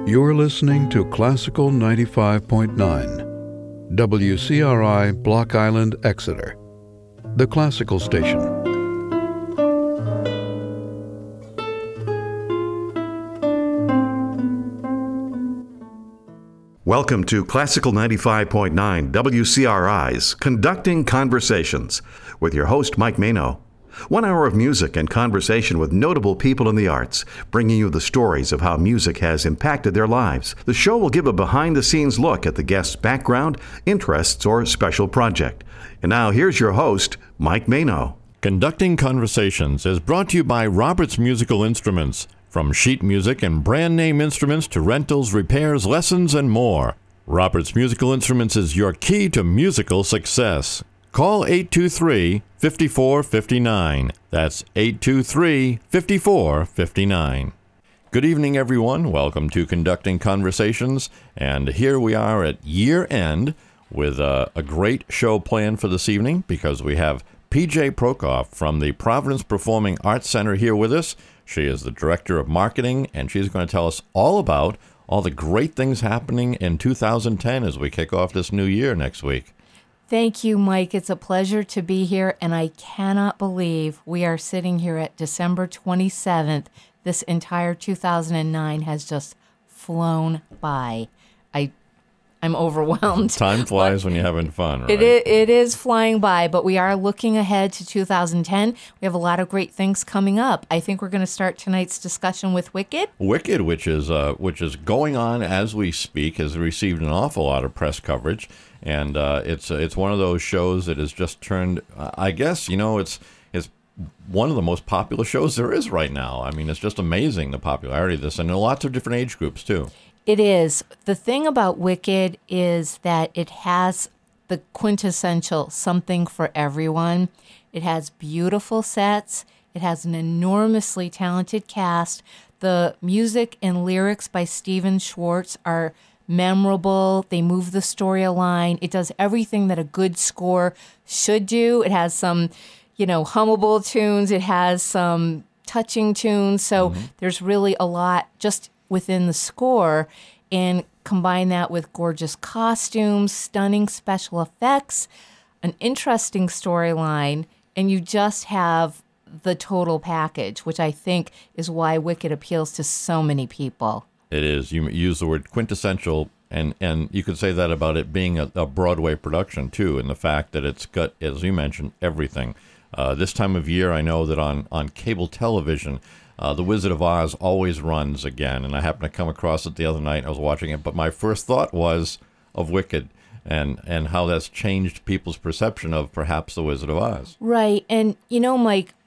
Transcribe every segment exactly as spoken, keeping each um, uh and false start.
You're listening to Classical ninety-five point nine, W C R I, Block Island, Exeter, the classical station. Welcome to Classical ninety-five point nine, W C R I's Conducting Conversations with your host, Mike Mano. One hour of music and conversation with notable people in the arts, bringing you the stories of how music has impacted their lives. The show will give a behind-the-scenes look at the guest's background, interests, or special project. And now here's your host, Mike Mano. Conducting Conversations is brought to you by Roberts Musical Instruments. From sheet music and brand name instruments to rentals, repairs, lessons, and more. Roberts Musical Instruments is your key to musical success. Call eight two three, five four five nine. That's eight two three, five four five nine. Good evening, everyone. Welcome to Conducting Conversations. And here we are at year end with a, a great show planned for this evening because we have P J Prokop from the Providence Performing Arts Center here with us. She is the Director of Marketing, and she's going to tell us all about all the great things happening in two thousand ten as we kick off this new year next week. Thank you, Mike. It's a pleasure to be here, and I cannot believe we are sitting here at December twenty-seventh. This entire two thousand nine has just flown by. I, I'm overwhelmed. Time flies when you're having fun, right? It is, it is flying by, but we are looking ahead to two thousand ten. We have a lot of great things coming up. I think we're going to start tonight's discussion with Wicked. Wicked, which is uh, which is going on as we speak, has received an awful lot of press coverage. And uh, it's it's one of those shows that has just turned, uh, I guess, you know, it's it's one of the most popular shows there is right now. I mean, it's just amazing, the popularity of this, and in lots of different age groups, too. It is. The thing about Wicked is that it has the quintessential something for everyone. It has beautiful sets. It has an enormously talented cast. The music and lyrics by Stephen Schwartz are memorable. They move the storyline. It does everything that a good score should do. It has some, you know, hummable tunes. It has some touching tunes. So mm-hmm. there's really a lot just within the score, and combine that with gorgeous costumes, stunning special effects, an interesting storyline, and you just have the total package, which I think is why Wicked appeals to so many people. It is. You use the word quintessential, and, and you could say that about it being a, a Broadway production, too, and the fact that it's got, as you mentioned, everything. Uh, this time of year, I know that on, on cable television, uh, The Wizard of Oz always runs again, and I happened to come across it the other night. I was watching it, but my first thought was of Wicked and, and how that's changed people's perception of perhaps The Wizard of Oz. Right, and, you know, Mike,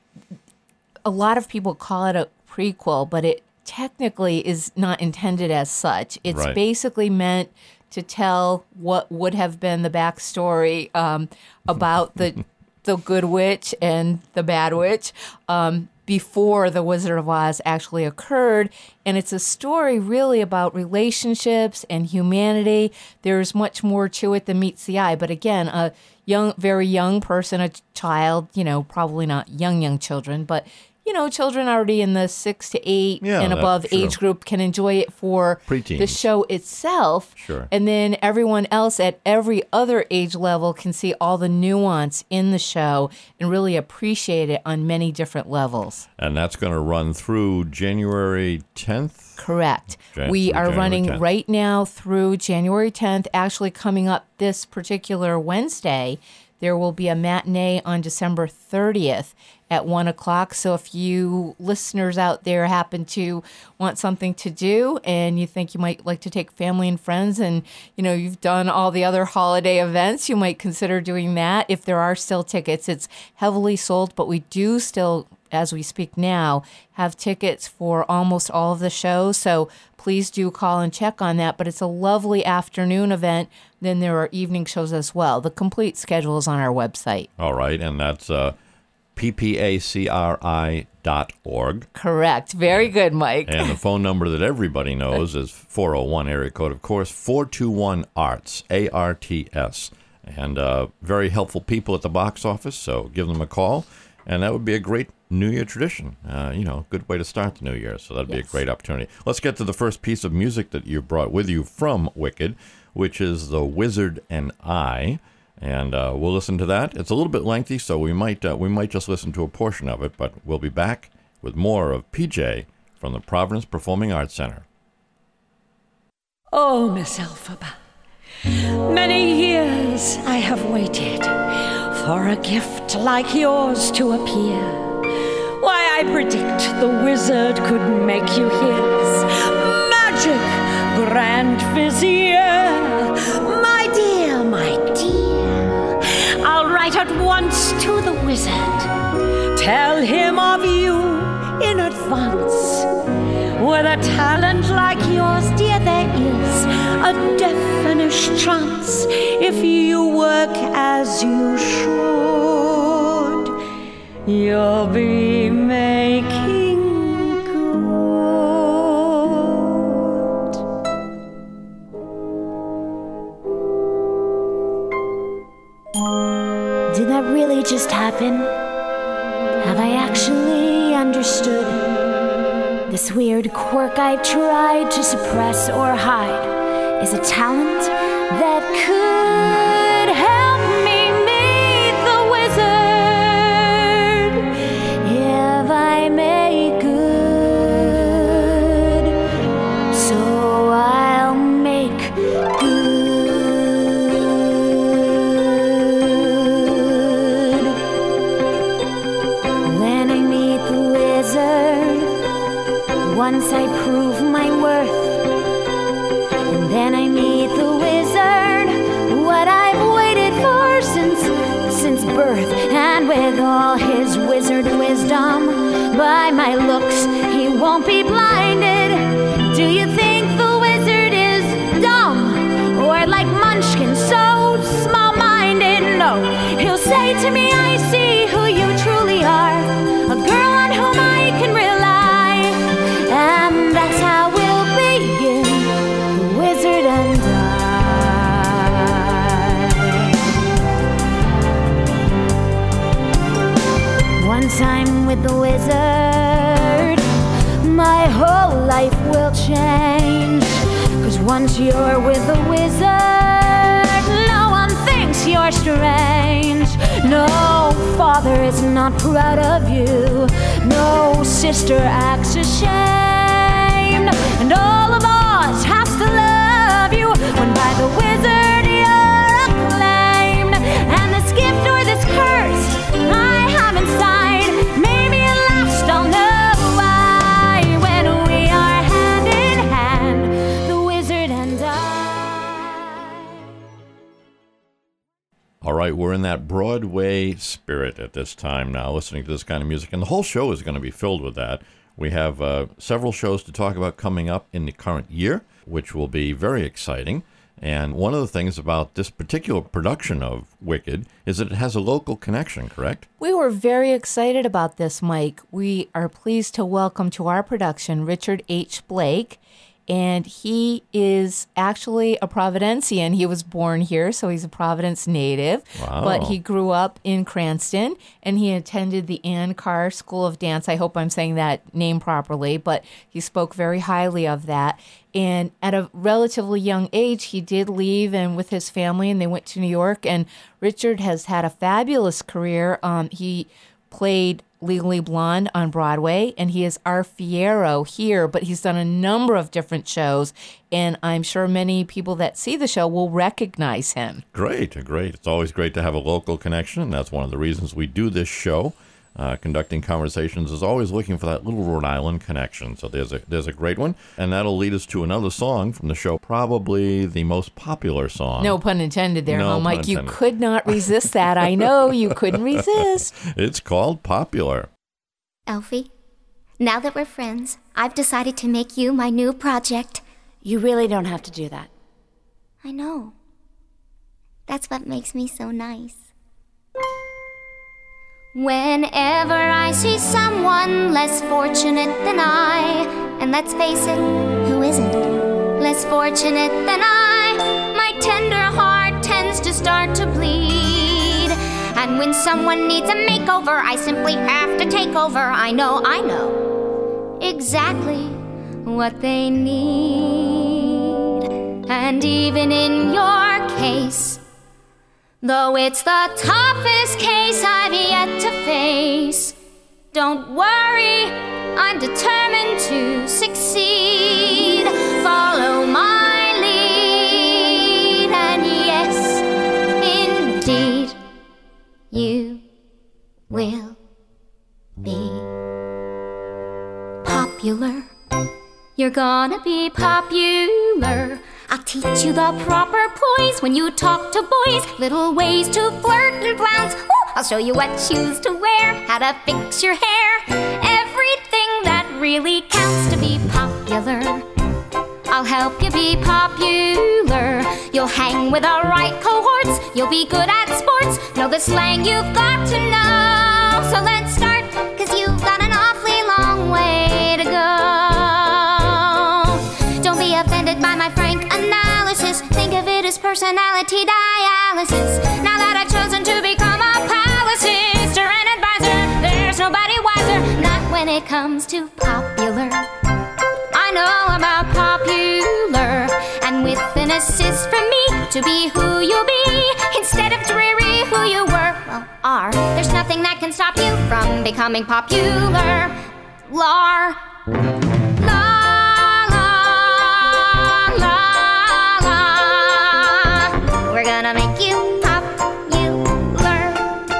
a lot of people call it a prequel, but it technically is not intended as such. It's right. basically meant to tell what would have been the backstory um, about the the good witch and the bad witch um, before The Wizard of Oz actually occurred. And it's a story really about relationships and humanity. There's much more to it than meets the eye. But again, a young, very young person, a child, you know, probably not young, young children, but you know, children already in the six to eight yeah, and above sure. age group can enjoy it for Preteens. the show itself. Sure. And then everyone else at every other age level can see all the nuance in the show and really appreciate it on many different levels. And that's going to run through January tenth? Correct. Jan- we are January running tenth. right now through January tenth. Actually, coming up this particular Wednesday, there will be a matinee on December thirtieth at one o'clock. So if you listeners out there happen to want something to do and you think you might like to take family and friends and, you know, you've done all the other holiday events, you might consider doing that. If there are still tickets, it's heavily sold, but we do still, as we speak now, have tickets for almost all of the shows. So please do call and check on that. But it's a lovely afternoon event. Then there are evening shows as well. The complete schedule is on our website. All right, and that's uh, P P A C R I dot org. Correct. Very good, Mike. And the phone number that everybody knows is four oh one area code, of course, four two one ARTS, A R T S. And uh, very helpful people at the box office, so give them a call. And that would be a great New Year tradition. Uh, you know, good way to start the New Year. So that'd yes. be a great opportunity. Let's get to the first piece of music that you brought with you from Wicked, which is The Wizard and I. And uh, we'll listen to that. It's a little bit lengthy, so we might uh, we might just listen to a portion of it. But we'll be back with more of P J from the Providence Performing Arts Center. Oh, Miss Elphaba, many years I have waited for a gift like yours to appear. Why, I predict the wizard could make you his magic grand vizier. My dear, my dear, I'll write at once to the wizard, tell him of you in advance. With a talent like yours, dear, there is a definite chance if you work as you should, you'll be making good. Did that really just happen? Have I actually understood? This weird quirk I've tried to suppress or hide is a talent that could help me meet the wizard if I make good. So I'll make good. When I meet the wizard, once I prove my worth, and then I meet the wizard, what I've waited for since, since birth. And with all his wizard wisdom, by my looks he won't be blinded. Do you think the wizard is dumb, or like Munchkin, so small-minded? No, he'll say to me, I see who you truly are, a girl on whom I can rely. And that's how we'll begin, the wizard and I. Once I'm with the wizard, my whole life will change. 'Cause once you're with the wizard, no one thinks you're strange. No father is not proud of you, no sister acts ashamed, and all of us has to love you when by the wizard you're acclaimed. And this gift or this curse I have inside, maybe at last I'll know why, when we are hand in hand, the wizard and I. All right, we're in that Broadway spirit at this time now, listening to this kind of music, and the whole show is going to be filled with that. We have uh, several shows to talk about coming up in the current year, which will be very exciting. And one of the things about this particular production of Wicked is that it has a local connection, correct? We were very excited about this, Mike. We are pleased to welcome to our production Richard H. Blake. And he is actually a Providencian. He was born here, so he's a Providence native. Wow. But he grew up in Cranston, and he attended the Ann Carr School of Dance. I hope I'm saying that name properly, but he spoke very highly of that. And at a relatively young age, he did leave and with his family, and they went to New York. And Richard has had a fabulous career. Um, he played Legally Blonde on Broadway, and he is our Fiyero here, but he's done a number of different shows, and I'm sure many people that see the show will recognize him. Great, great. It's always great to have a local connection, and that's one of the reasons we do this show. Uh, conducting Conversations is always looking for that little Rhode Island connection. So there's a there's a great one. And that'll lead us to another song from the show, probably the most popular song. No pun intended there, no huh, Mike? You could not resist that. I know you couldn't resist. It's called Popular. Elfie, now that we're friends, I've decided to make you my new project. You really don't have to do that. I know. That's what makes me so nice. Whenever I see someone less fortunate than I, and let's face it, who isn't less fortunate than I, my tender heart tends to start to bleed. And And when someone needs a makeover, I simply have to take over. I know, I know exactly what they need. And even in your case, though it's the toughest case I've yet to face, don't worry, I'm determined to succeed. Follow my lead, and yes, indeed, you will be popular. You're gonna be popular. I'll teach you the proper poise when you talk to boys, little ways to flirt and flounce. Ooh, I'll show you what shoes to wear, how to fix your hair, everything that really counts to be popular. I'll help you be popular. You'll hang with the right cohorts, you'll be good at sports, know the slang you've got to know. So let's start, cause you've got an awfully long way to go. Don't be offended by my frank analysis, think of it as personality dialysis. Now that I've chosen to become a palace sister and advisor, there's nobody wiser, not when it comes to popular. I know about popular, and with an assist from me to be who you'll be, instead of dreary who you were, well, are. There's nothing that can stop you from becoming popular. Lar. La, la, la, la. We're gonna make you popular.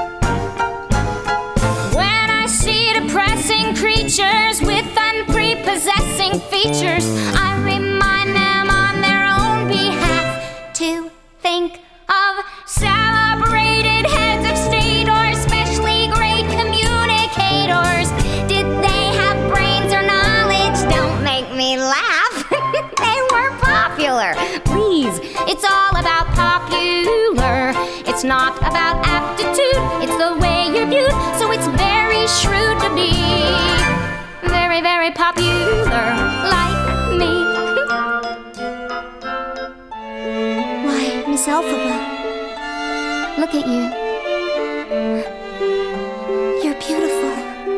When I see depressing creatures with unprepossessing features, I remind them on their own behalf to think of celebrated heads of state or especially great communicators. Did they have brains or knowledge? Don't make me laugh. They were popular. Please, it's all about popular. It's not about aptitude, it's the way you're viewed. So it's very shrewd to be very, very popular like me. Why, Miss Elphaba, look at you. You're beautiful.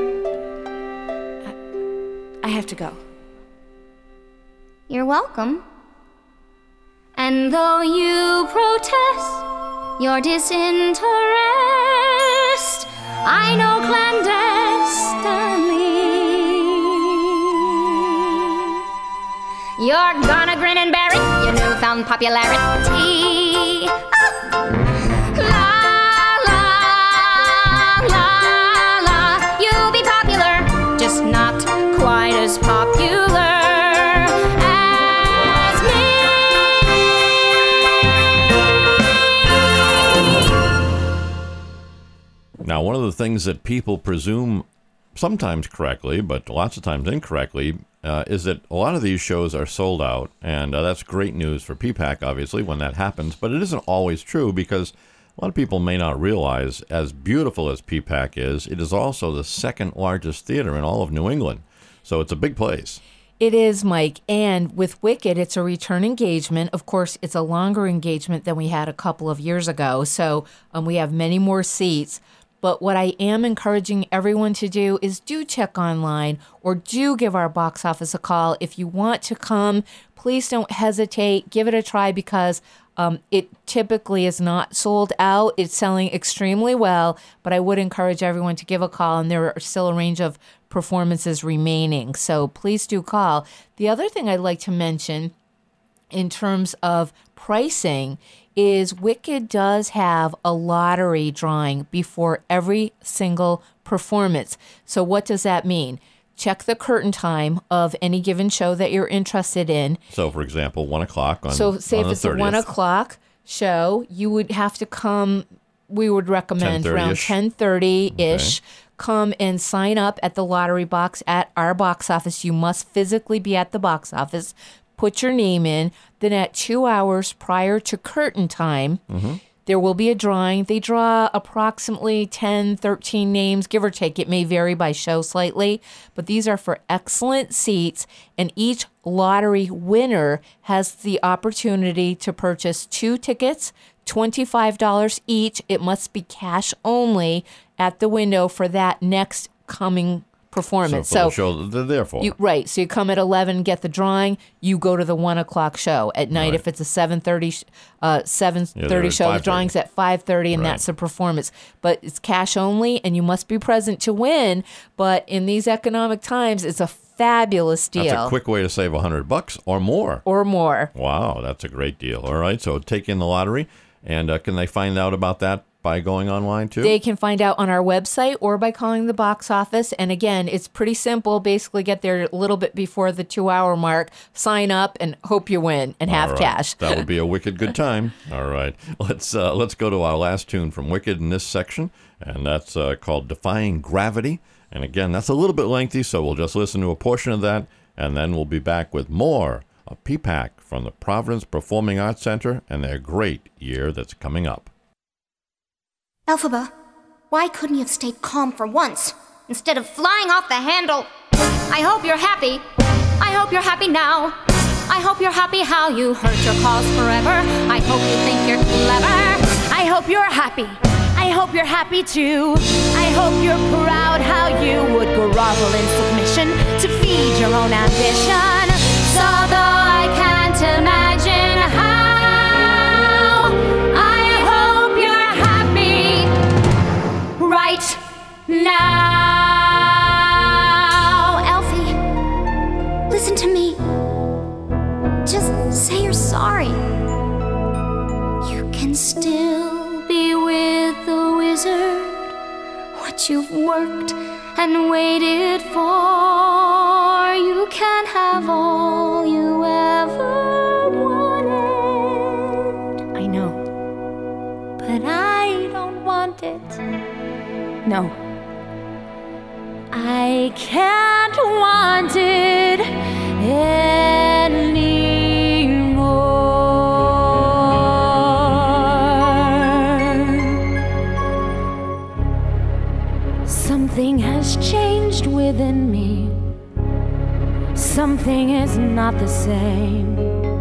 I have to go. You're welcome. And though you protest your disinterest, I know clandestinely you're gonna grin and bear it, your newfound popularity. Ah. La, la, la, la. You'll be popular, just not quite as popular as me. Now, one of the things that people presume, sometimes correctly, but lots of times incorrectly, uh, is that a lot of these shows are sold out, and uh, that's great news for P PAC, obviously, when that happens, but it isn't always true because a lot of people may not realize, as beautiful as P PAC is, it is also the second largest theater in all of New England, so it's a big place. It is, Mike, and with Wicked, it's a return engagement. Of course, it's a longer engagement than we had a couple of years ago, so um, we have many more seats. But what I am encouraging everyone to do is do check online or do give our box office a call. If you want to come, please don't hesitate. Give it a try because um, it typically is not sold out. It's selling extremely well, but I would encourage everyone to give a call, and there are still a range of performances remaining. So please do call. The other thing I'd like to mention in terms of pricing is Wicked does have a lottery drawing before every single performance. So what does that mean? Check the curtain time of any given show that you're interested in. So, for example, one o'clock on So say on if it's the a one o'clock show, you would have to come, we would recommend around ten thirty-ish. Okay. Come and sign up at the lottery box at our box office. You must physically be at the box office. Put your name in. Then at two hours prior to curtain time, mm-hmm. there will be a drawing. They draw approximately ten, thirteen names, give or take. It may vary by show slightly, but these are for excellent seats, and each lottery winner has the opportunity to purchase two tickets twenty-five dollars each. It must be cash only at the window for that next coming performance. So, for the So, show that they're there for. you, right. So you come at eleven, get the drawing. You go to the one o'clock show at night. Right. If it's a seven thirty, uh, seven Yeah, they're thirty at show, the five thirty. drawing's at five thirty, and Right. that's the performance. But it's cash only, and you must be present to win. But in these economic times, it's a fabulous deal. That's a quick way to save a hundred bucks or more. or more. Wow, that's a great deal. All right, so take in the lottery, and uh, can they find out about that by going online too? They can find out on our website or by calling the box office. And again, it's pretty simple. Basically, get there a little bit before the two-hour mark, sign up, and hope you win and have All right. cash. That would be a wicked good time. All right, let's uh, let's go to our last tune from Wicked in this section, and that's uh, called "Defying Gravity." And again, that's a little bit lengthy, so we'll just listen to a portion of that, and then we'll be back with more of P PAC from the Providence Performing Arts Center and their great year that's coming up. Elphaba, why couldn't you have stayed calm for once, instead of flying off the handle? I hope you're happy. I hope you're happy now. I hope you're happy how you hurt your cause forever. I hope you think you're clever. I hope you're happy. I hope you're happy too. I hope you're proud how you would grovel in submission to feed your own ambition. So though I can't imagine how, I hope you're happy right now. Elfie, listen to me. Just say you're sorry. You can still be with the wizard. What you've worked and waited for, you can have all you ever wanted. I know, But I don't want it. no. I can't want it anymore. Something has changed within me. Something is not the same.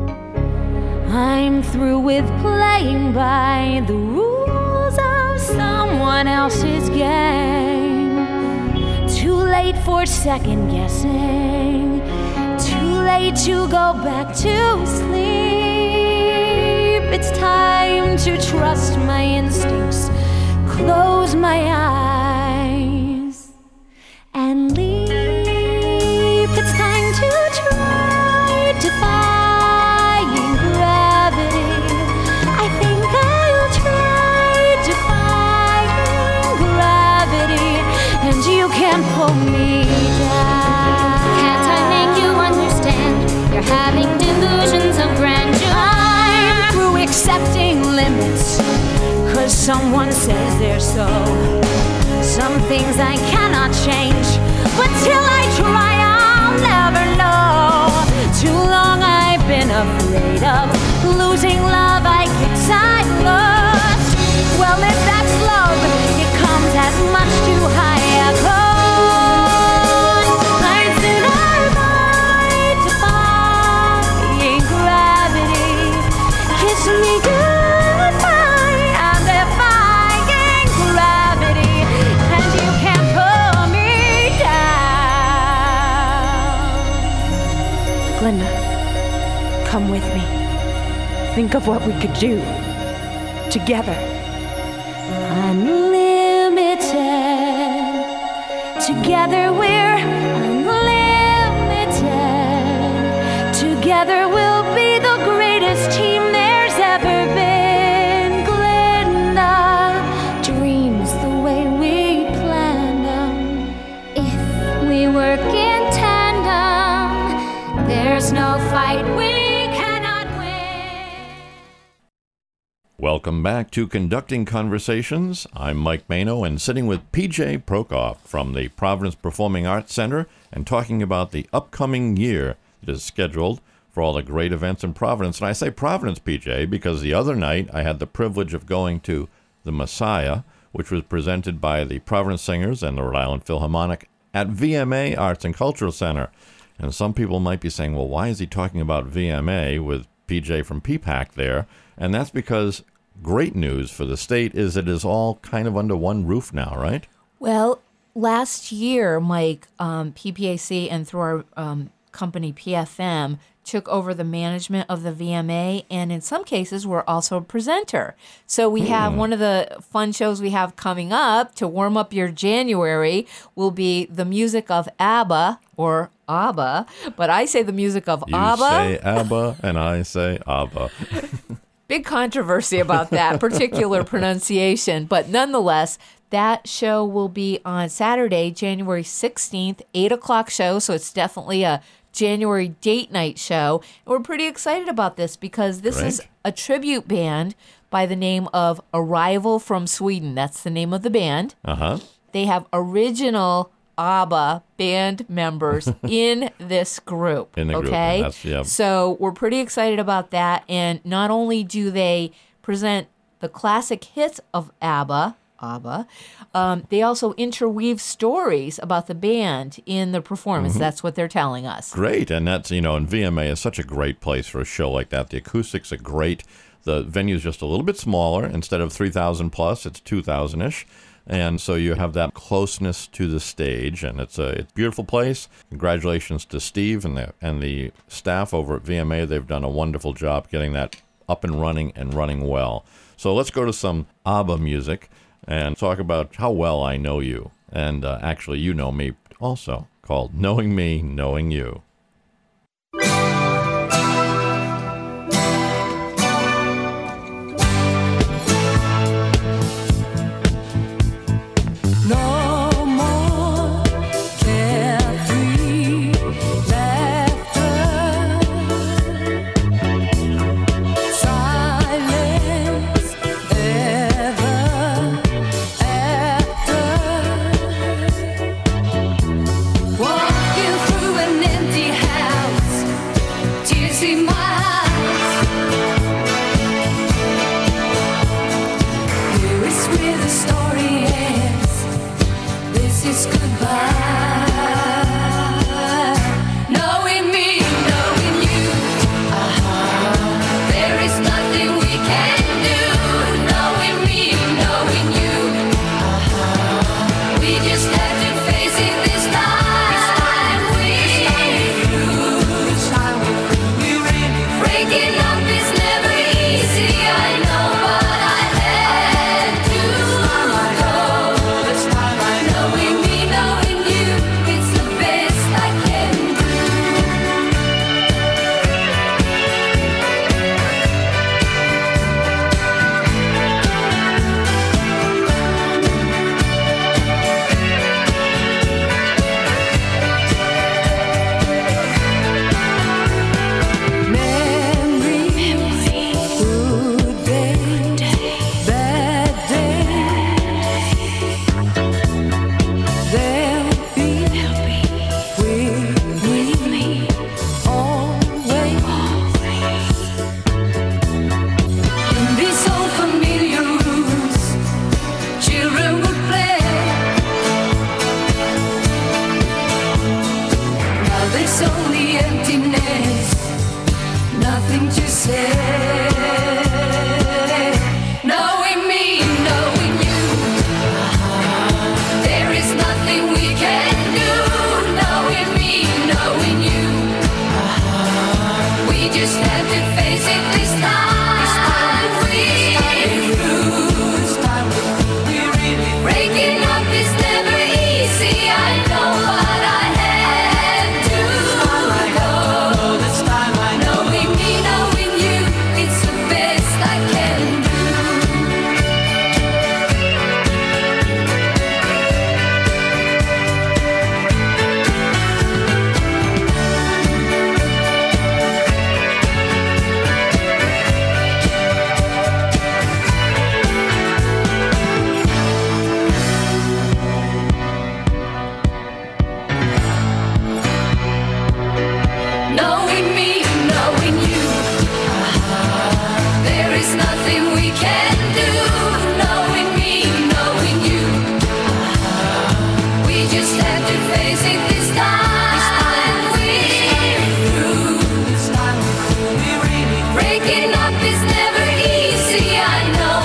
I'm through with playing by the rules of someone else's game. Too late for second guessing. Too late to go back to sleep. It's time to trust my instincts, close my eyes, and leap. It's time to try defying gravity. I think I'll try defying gravity, and you can pull me down. Can't I make you understand? You're having delusions of grandeur. I'm through accepting limits, 'cause someone says they're so. Some things I cannot change, but till I try, I'll never know. Too long I've been afraid of losing love I guess I lost. Well, if that's love, it comes as much too high a cost. I'd sooner fight defying gravity. Kiss me goodbye, I'm defying gravity, and you can't pull me down. Glenda, come with me. Think of what we could do together. Unlimited. Together we're unlimited. Together we'll be the greatest team there's ever been. Glenda, dreams the way we planned them. If we work in tandem, there's no fight we cannot win. Welcome back to Conducting Conversations. I'm Mike Mano, and sitting with P J Prokoff from the Providence Performing Arts Center and talking about the upcoming year that is scheduled for all the great events in Providence. And I say Providence, P J, because the other night I had the privilege of going to The Messiah, which was presented by the Providence Singers and the Rhode Island Philharmonic at V M A Arts and Cultural Center. And some people might be saying, well, why is he talking about V M A with P J from P PAC there? And that's because great news for the state is it is all kind of under one roof now, right? Well, last year, Mike, um, P P A C and through our um, company P F M took over the management of the V M A, and in some cases, we're also a presenter. So we have one of the fun shows we have coming up to warm up your January will be the music of ABBA, or ABBA, but I say the music of You ABBA. say ABBA, and I say ABBA. Big controversy about that particular pronunciation, but nonetheless, that show will be on Saturday, January sixteenth, eight o'clock show, so it's definitely a January date night show. And we're pretty excited about this because this Great. is a tribute band by the name of Arrival from Sweden. That's the name of the band. Uh-huh. They have original ABBA band members in this group. In the group, okay? that's- yeah. So we're pretty excited about that. And not only do they present the classic hits of ABBA, ABBA, um, they also interweave stories about the band in the performance. Mm-hmm. That's what they're telling us. Great, and that's, you know, and V M A is such a great place for a show like that. The acoustics are great. The venue's just a little bit smaller. Instead of three thousand plus, it's two thousand-ish. And so you have that closeness to the stage, and it's a, it's a beautiful place. Congratulations to Steve and the, and the staff over at V M A. They've done a wonderful job getting that up and running and running well. So let's go to some ABBA music and talk about How Well I Know You. And uh, actually, you know me also, called Knowing Me, Knowing You. No more carefree laughter, silence ever after. Walking through an empty house, tears in my eyes. Here is where the story ends. This is goodbye. Knowing me, knowing you. Uh-huh. There is nothing we can do. Knowing me, knowing you. Uh-huh. We just have to face it this time. We through. Breaking up is never easy. I know, but I had to go. Knowing me, knowing you, it's the best I can Memories, good days, bad days. They'll be with me always. In these old familiar rooms, children would play. Now there's only emptiness, nothing to say. Knowing me, knowing you. There is nothing we can do. Knowing me, knowing you. We just have to face it this time. We through. Breaking up is never easy. I know, but I had to go. Knowing me, knowing you, it's the best I can do. Knowing me, knowing you. There is nothing we can do. Knowing me, knowing you. We just have to face it this time. We through. Breaking up is never easy. I know,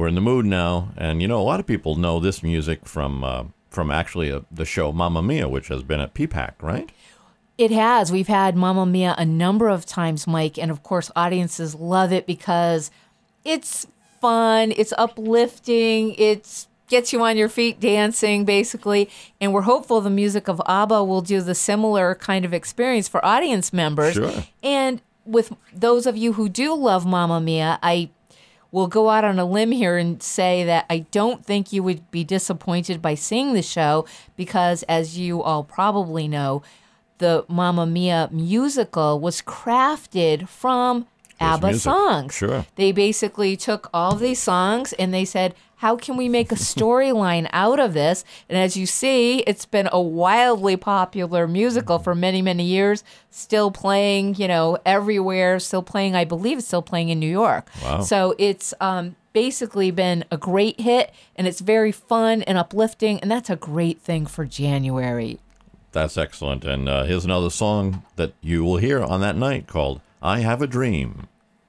we're in the mood now. And, you know, a lot of people know this music from uh, from actually uh the show Mamma Mia, which has been at P PAC, right? It has. We've had Mamma Mia a number of times, Mike, and of course audiences love it because it's fun, it's uplifting, it gets you on your feet dancing, basically, and we're hopeful the music of ABBA will do the similar kind of experience for audience members. Sure. And with those of you who do love Mamma Mia, I will go out on a limb here and say that I don't think you would be disappointed by seeing the show because, as you all probably know, the Mamma Mia musical was crafted from ABBA music. songs. Sure. They basically took all of these songs and they said, how can we make a storyline out of this? And as you see, it's been a wildly popular musical for many, many years, still playing, you know, everywhere, still playing, I believe it's still playing in New York. Wow. So it's um, basically been a great hit, and it's very fun and uplifting, and that's a great thing for January. That's excellent. And uh, here's another song that you will hear on that night called I Have a Dream.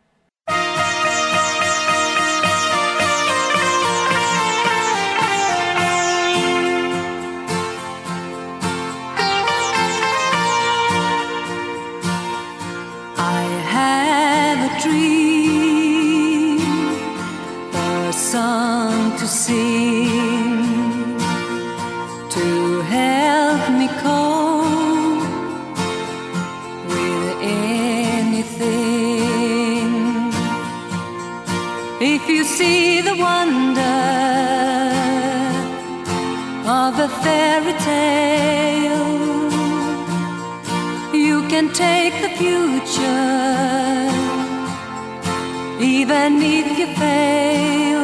I have a dream, a song to sing, to help me cope with anything. If you see the wonder of a fairy tale, you can take the future, even if you fail.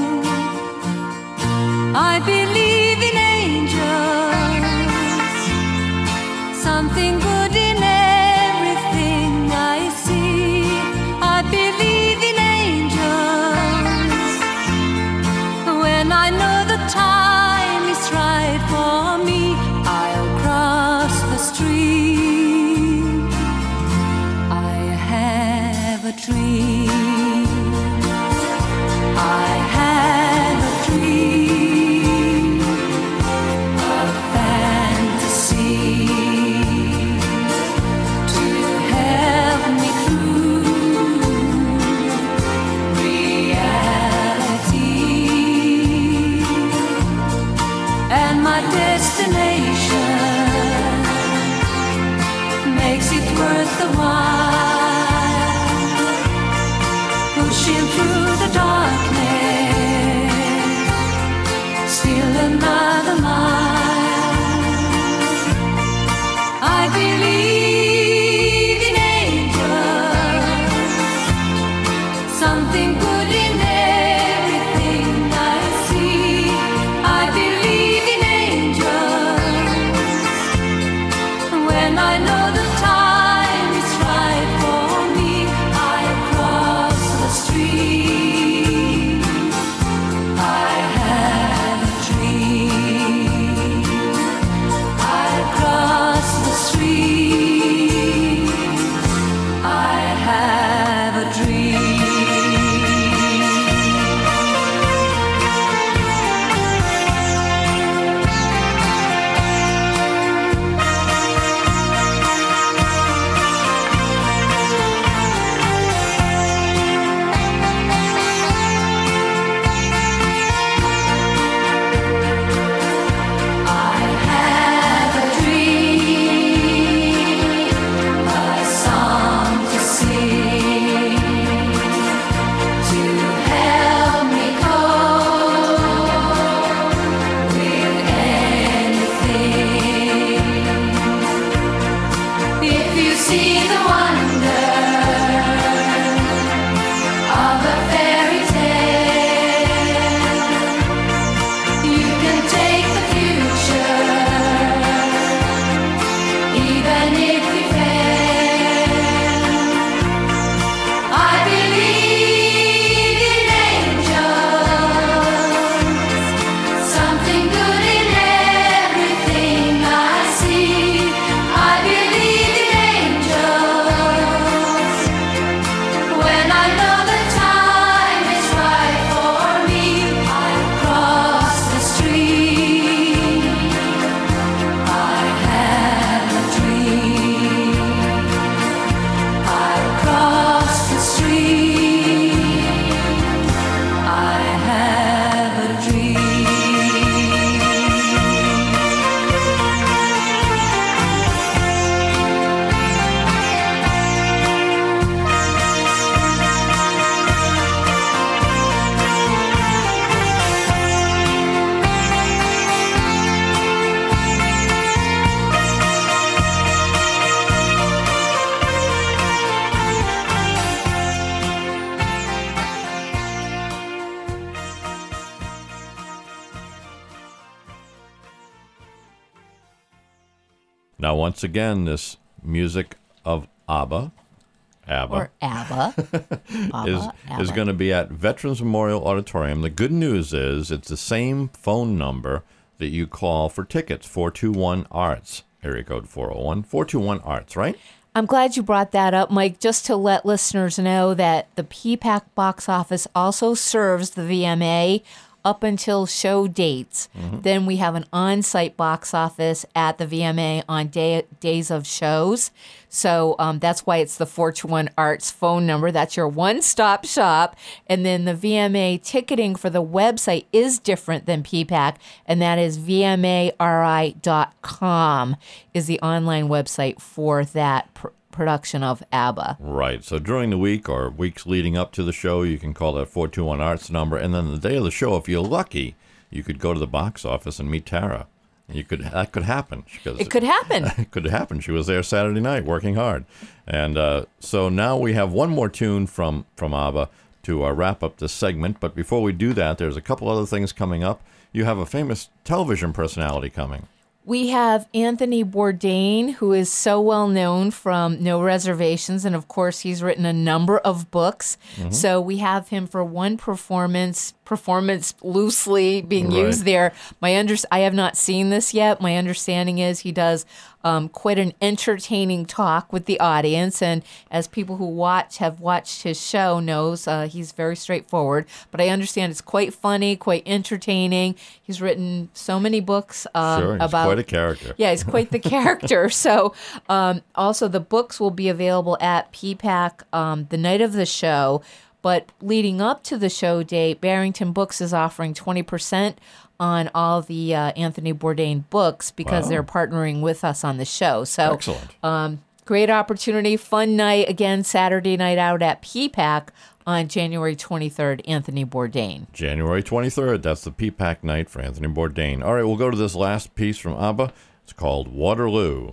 I believe in angels, something good in everything I see. I believe in angels, when I know the time is right for me, I'll cross the stream. I have a dream. I have a dream, a fantasy to help me through reality, and my destination makes it worth the while. Now, once again, this music of ABBA, ABBA, Or ABBA. ABBA, is, ABBA. is going to be at Veterans Memorial Auditorium. The good news is it's the same phone number that you call for tickets, four two one ARTS, area code four oh one, four two one ARTS, right? I'm glad you brought that up, Mike, just to let listeners know that the P PAC box office also serves the V M A up until show dates. Mm-hmm. Then we have an on-site box office at the V M A on day, days of shows. So um, that's why it's the four two one ARTS phone number. That's your one-stop shop. And then the V M A ticketing for the website is different than P PAC, and that is V M A R I dot com is the online website for that pr- production of ABBA. Right. So during the week or weeks leading up to the show, you can call that four two one ARTS number. And then the day of the show, if you're lucky, you could go to the box office and meet Tara. You could That could happen. Because It could happen. It could happen. She was there Saturday night working hard. And uh, so now we have one more tune from, from ABBA to uh, wrap up this segment. But before we do that, there's a couple other things coming up. You have a famous television personality coming. We have Anthony Bourdain, who is so well known from No Reservations, and of course he's written a number of books. Mm-hmm. So we have him for one performance, performance loosely being Right. used there. My under, I have not seen this yet. My understanding is he does um, quite an entertaining talk with the audience, and as people who watch have watched his show knows, uh, he's very straightforward. But I understand it's quite funny, quite entertaining. He's written so many books um, Sure, he's about quite a character. yeah, he's quite the character. So, um, also the books will be available at P PAC um, the night of the show. But leading up to the show date, Barrington Books is offering twenty percent on all the uh, Anthony Bourdain books because Wow. they're partnering with us on the show. So, Excellent. um, great opportunity, fun night again, Saturday night out at P PAC on January twenty-third. Anthony Bourdain. January twenty-third. That's the P PAC night for Anthony Bourdain. All right, we'll go to this last piece from ABBA. It's called Waterloo.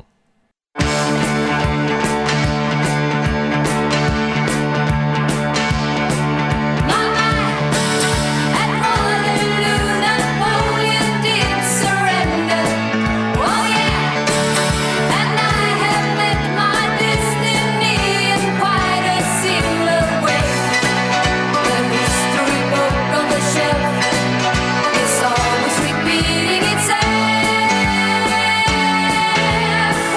It's always repeating itself.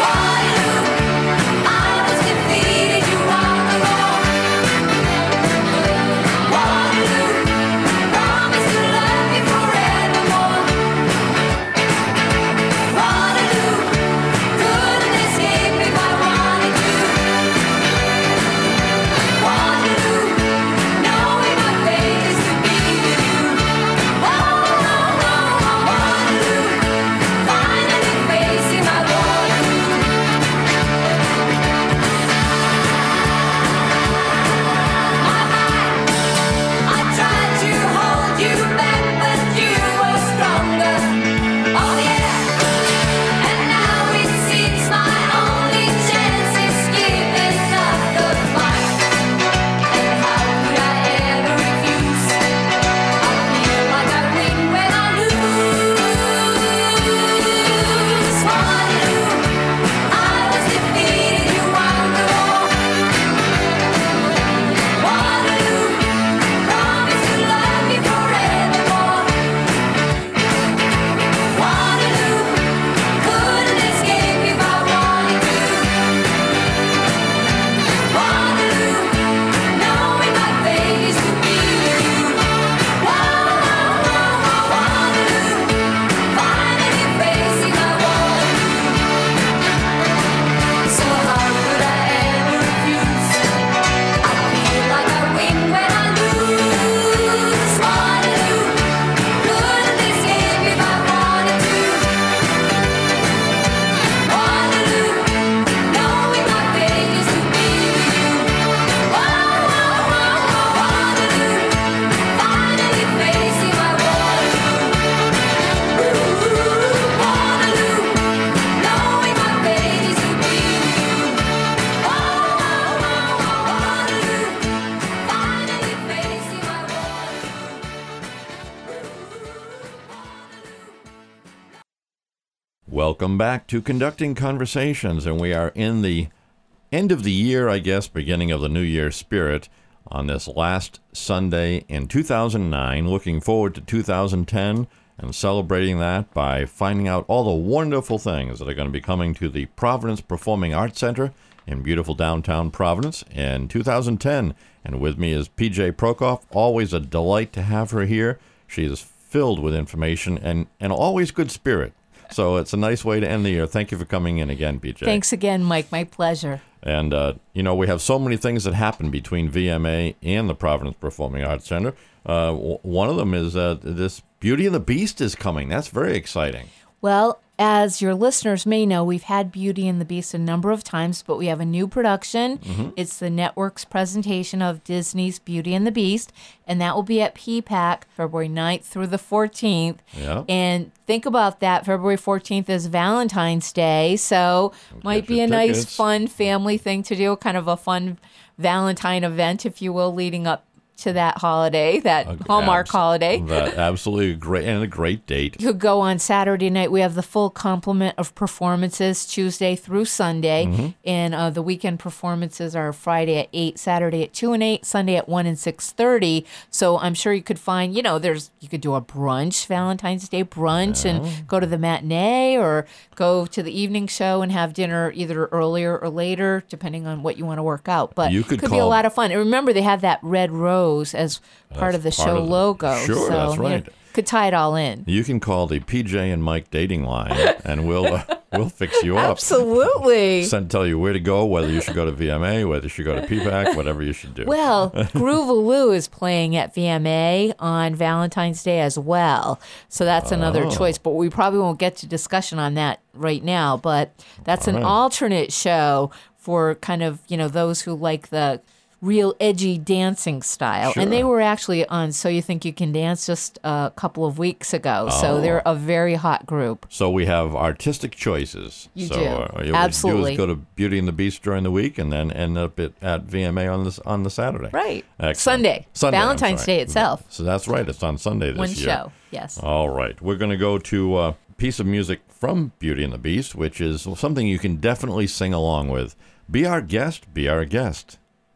Welcome back to Conducting Conversations, and we are in the end of the year, I guess, beginning of the New Year spirit on this last Sunday in two thousand nine. Looking forward to two thousand ten and celebrating that by finding out all the wonderful things that are going to be coming to the Providence Performing Arts Center in beautiful downtown Providence in two thousand ten. And with me is P J Prokof. Always a delight to have her here. She is filled with information and, and always good spirit. So it's a nice way to end the year. Thank you for coming in again, P J. Thanks again, Mike. My pleasure. And, uh, you know, we have so many things that happen between V M A and the Providence Performing Arts Center. Uh, w- one of them is uh, this Beauty and the Beast is coming. That's very exciting. Well, as your listeners may know, we've had Beauty and the Beast a number of times, but we have a new production. Mm-hmm. It's the network's presentation of Disney's Beauty and the Beast, and that will be at P PAC February ninth through the fourteenth. Yeah. And think about that. February fourteenth is Valentine's Day, so We'll might get be your a nice, tickets. fun family thing to do, kind of a fun Valentine event, if you will, leading up to that holiday, that Uh, Hallmark abs- holiday. That absolutely great and a great date. You could go on Saturday night. We have the full complement of performances Tuesday through Sunday. Mm-hmm. And uh, the weekend performances are Friday at eight, Saturday at two and eight, Sunday at one and six thirty. So I'm sure you could find, you know, there's you could do a brunch, Valentine's Day brunch, and go to the matinee or go to the evening show and have dinner either earlier or later, depending on what you want to work out. But You it could could be a call- lot of fun. And remember, they have that red rose as part That's of the part show of the- logo. Sure, so, that's you know, right. could tie it all in. You can call the P J and Mike dating line, and we'll uh, we'll fix you up. Absolutely. Send tell you where to go, whether you should go to V M A, whether you should go to P PAC, whatever you should do. Well, Groovaloo is playing at V M A on Valentine's Day as well. So that's another Oh. choice. But we probably won't get to discussion on that right now. But that's All an right. alternate show for kind of, you know, those who like the real edgy dancing style. Sure. And they were actually on So You Think You Can Dance just a couple of weeks ago. Oh. So they're a very hot group. So we have artistic choices. You so do. Uh, you Absolutely. do is go to Beauty and the Beast during the week, and then end up at, at V M A on this on the Saturday. Right. Excellent. Sunday. Sunday. I'm Valentine's sorry. Day itself. So that's right. It's on Sunday this One year. show. Yes. All right. We're going to go to a piece of music from Beauty and the Beast, which is something you can definitely sing along with. Be our guest. Be our guest.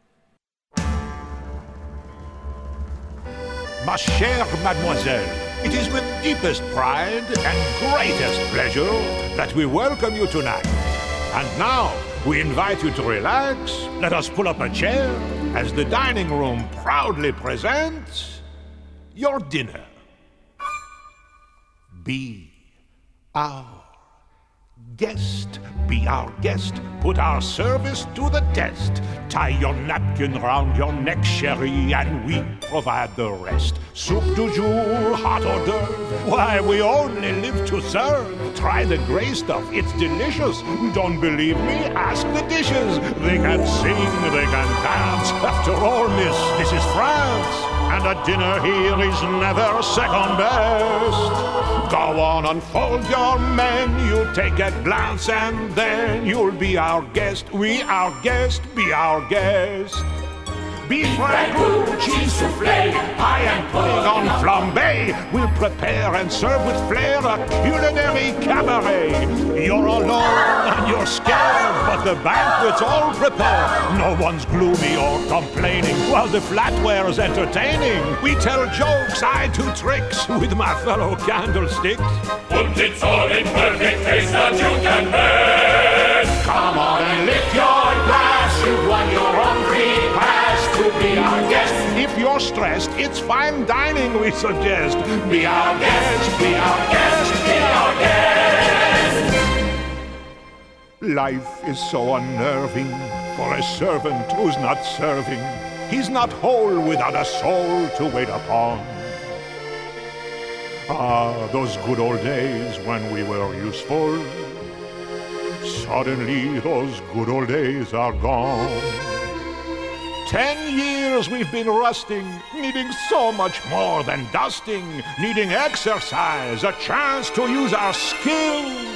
Ma chère mademoiselle, it is with deepest pride and greatest pleasure that we welcome you tonight. And now, we invite you to relax. Let us pull up a chair as the dining room proudly presents your dinner. Be our guest. Be our guest. Put our service to the test. Tie your napkin round your neck, chérie, and we provide the rest. Soup du jour, hot hors d'oeuvre. Why, we only live to serve. Try the gray stuff, it's delicious. Don't believe me? Ask the dishes. They can sing, they can dance. After all, miss, this is France. And a dinner here is never second best. Go on, unfold your menu, take a glance, and then you'll be our guest. We our guest, be our guest. Beef ragout, cheese soufflé, pie and pudding on flambé. We'll prepare and serve with flair a culinary cabaret. You're alone and you're scared, but the banquet's all prepared. No one's gloomy or complaining while the flatware's entertaining. We tell jokes, I do tricks with my fellow candlesticks. Und it's all in perfect taste that you can make. Come on and lift your glass. You've won your own free pass to be our guest. If you're stressed, it's fine dining we suggest. Be our guest, be our guest, be our guest. Life is so unnerving for a servant who's not serving. He's not whole without a soul to wait upon. Ah, those good old days when we were useful. Suddenly those good old days are gone. Ten years we've been rusting, needing so much more than dusting, needing exercise, a chance to use our skills.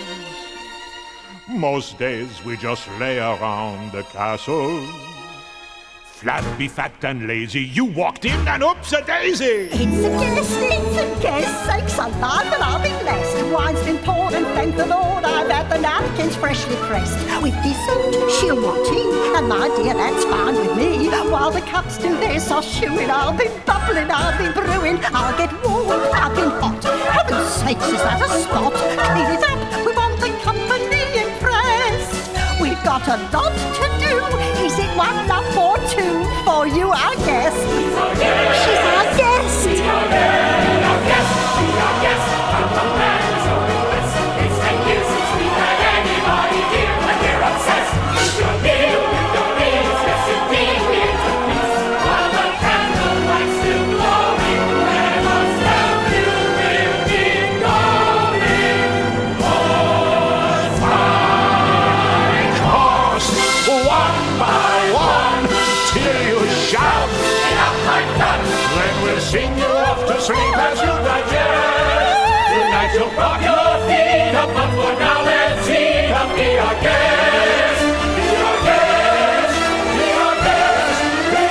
Most days we just lay around the castle, Flabby, fat and lazy, you walked in and oops a daisy. It's a guess, it's a guess, sakes alive and I'll be blessed. Wine's been poured and thank the Lord I've had the napkins freshly pressed. With dessert, she'll want tea, and my dear, that's fine with me. While the cups do their soft chewing, I'll be bubbling, I'll be brewing. I'll get warm, I've been hot. Heaven's sakes, is that a spot? Clean it up, we want the company impressed. We've got a lot to do. Is it one love or two for you, our guest? She's our guest. She's our guest. She's our guest. Our guest. She's our guest. I'm a man who's only blessed. It's ten years since we had anybody here, and we're obsessed. With your meal, with your meals, yes indeed, we enter peace. While the candle lights still glowing, let us tell you we'll be going. Horse by horse, one by one, till you shout, enough like that. Then we'll sing you off to sleep as you digest. Tonight you'll prop your feet up, but for now let's eat up. Be our guest, be our guest, be our guest, be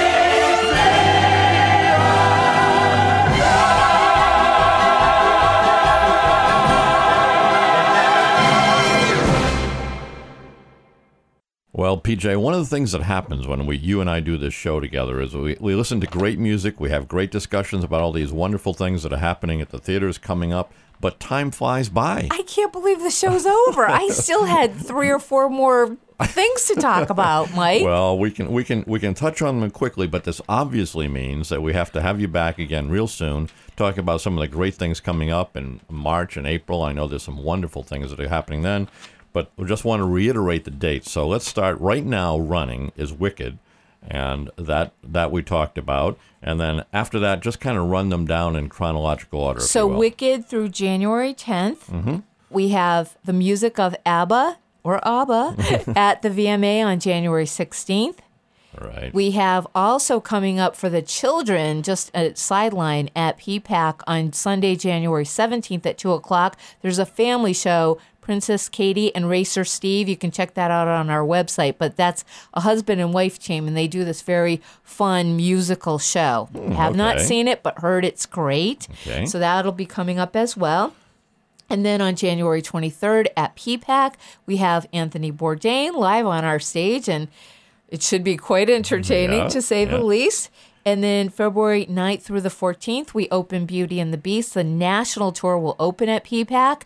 Well, P J, one of the things that happens when we, you and I do this show together is we, we listen to great music, we have great discussions about all these wonderful things that are happening at the theaters coming up, but time flies by. I can't believe the show's over. I still had three or four more things to talk about, Mike. Well, we can we can we can touch on them quickly, but this obviously means that we have to have you back again real soon, talking about some of the great things coming up in March and April. I know there's some wonderful things that are happening then, but we just want to reiterate the dates. So let's start right now. Running is Wicked, and that that we talked about, and then after that, just kind of run them down in chronological order. So Wicked through January tenth. Mm-hmm. We have the music of ABBA or ABBA at the V M A on January sixteenth. Right. We have also coming up for the children, just a sideline, at P PAC on Sunday, January seventeenth at two o'clock. There's a family show, Princess Katie and Racer Steve. You can check that out on our website. But that's a husband and wife team, and they do this very fun musical show. Mm, Have not okay. seen it, but heard it's great. Okay. So that'll be coming up as well. And then on January twenty-third at P PAC, we have Anthony Bourdain live on our stage, and it should be quite entertaining, Yeah, to say yeah. the least. And then February ninth through the fourteenth, we open Beauty and the Beast. The national tour will open at P PAC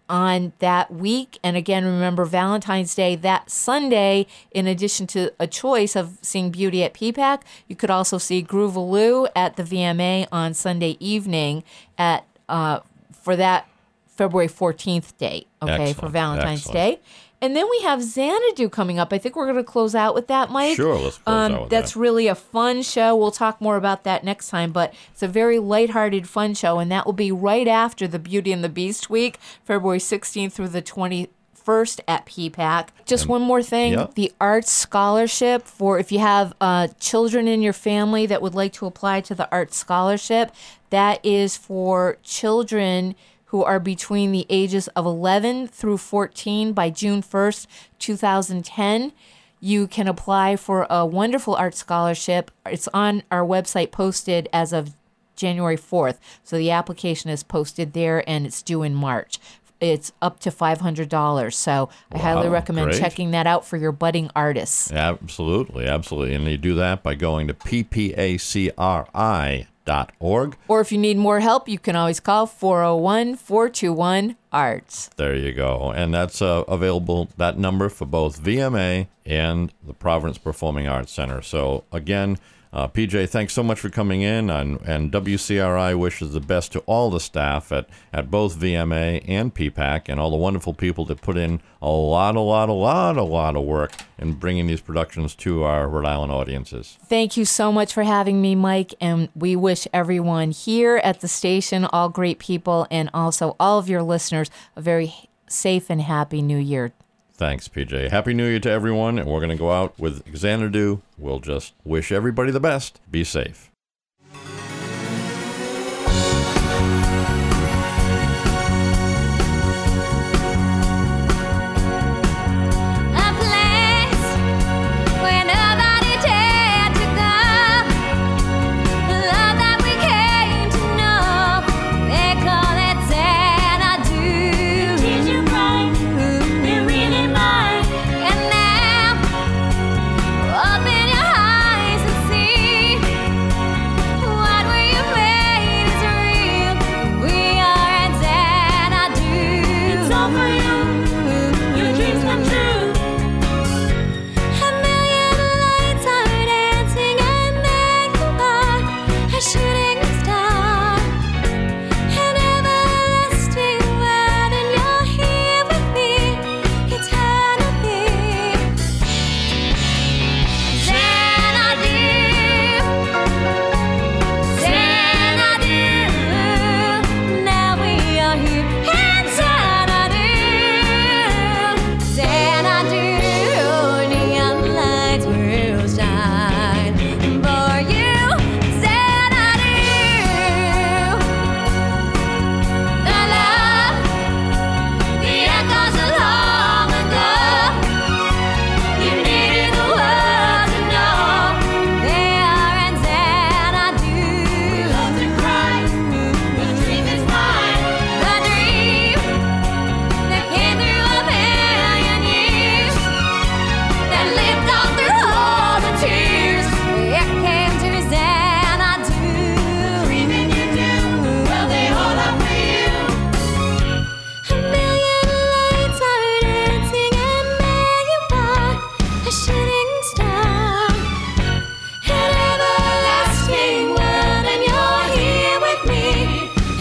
on that week. And again, remember Valentine's Day, that Sunday, in addition to a choice of seeing Beauty at P PAC, you could also see Groovaloo at the V M A on Sunday evening at for that February fourteenth date, okay, Excellent, for Valentine's excellent. Day. And then we have Xanadu coming up. I think we're going to close out with that, Mike. Sure, let's close out with That's that. really a fun show. We'll talk more about that next time, but it's a very lighthearted, fun show, and that will be right after the Beauty and the Beast week, February sixteenth through the twenty-first at P PAC. Just And- one more thing, yeah. the Arts Scholarship, for if you have uh, children in your family that would like to apply to the Arts Scholarship, that is for children who are between the ages of eleven through fourteen by June first, two thousand ten. You can apply for a wonderful art scholarship. It's on our website, posted as of January fourth. So the application is posted there, and it's due in March. It's up to five hundred dollars. So I highly Wow, recommend great. checking that out for your budding artists. Absolutely, absolutely. And you do that by going to p p a c r i dot org. Or if you need more help, you can always call four oh one, four two one, ARTS. There you go. And that's uh, available, that number, for both V M A and the Providence Performing Arts Center. So again, uh, P J, thanks so much for coming in, and, and W C R I wishes the best to all the staff at, at both V M A and P PAC, and all the wonderful people that put in a lot, a lot, a lot, a lot of work in bringing these productions to our Rhode Island audiences. Thank you so much for having me, Mike, and we wish everyone here at the station, all great people, and also all of your listeners, a very safe and happy new year. Thanks, P J. Happy New Year to everyone, and we're going to go out with Xanadu. We'll just wish everybody the best. Be safe. A place where nobody dared to go.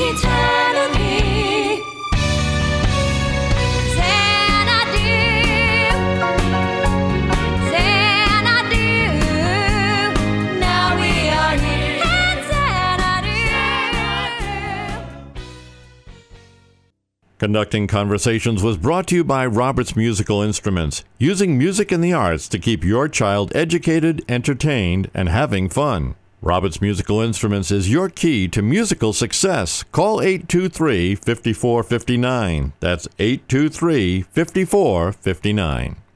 eternity. Xanadu, Xanadu, now we are here in Xanadu. Conducting Conversations was brought to you by Roberts Musical Instruments, using music and the arts to keep your child educated, entertained, and having fun. Roberts Musical Instruments is your key to musical success. Call eight two three, five four five nine. That's eight two three, five four five nine.